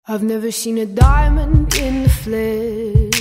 I've never seen a diamond in the flesh.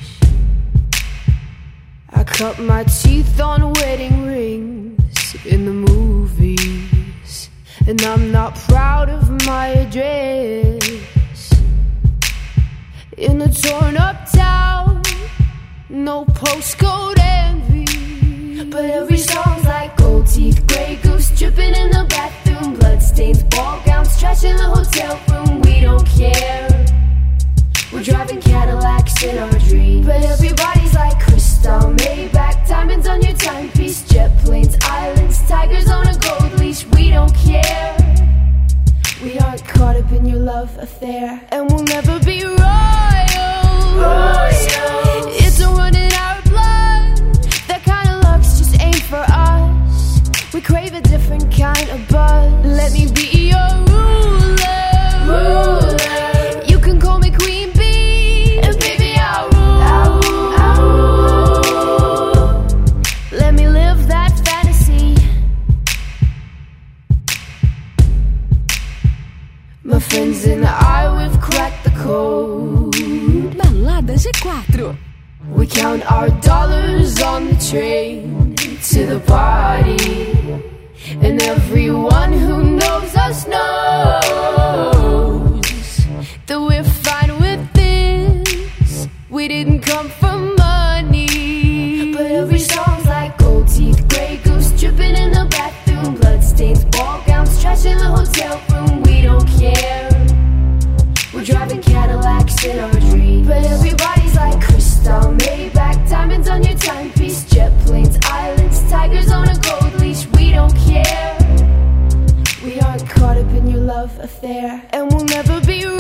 I cut my teeth on wedding rings in the movies, and I'm not proud of my address. In a torn up town, no postcode envy, but every song's like gold teeth, grey goose dripping in the bathroom, bloodstains, ball gowns, trash in the hotel room. We don't care. We're driving Cadillacs in our dreams, but everybody's like crystal, Maybach, diamonds on your timepiece, jet planes, islands, tigers on a gold leash. We don't care. We aren't caught up in your love affair, and we'll never be royals. It's a run in our blood. That kind of luck's just ain't for us. We crave a different kind of buzz. Let me be your ruler. You can call me Queen Bee, and baby I'll rule. Let me live that fantasy. My friends and I, we've cracked the code. Balada G4. We count our dollars on the train to the party, and everyone who knows us knows that we're fine with this. We didn't come for money, but every song's like gold teeth, grey goose dripping in the bathroom, bloodstains, ball gowns, trash in the hotel room. We don't care. We're driving Cadillacs in our dreams, but everybody's like crystal, Maybach, diamonds on your timepiece, jet planes, islands, tigers on a gold leash. We don't care. We aren't caught up in your love affair, and we'll never be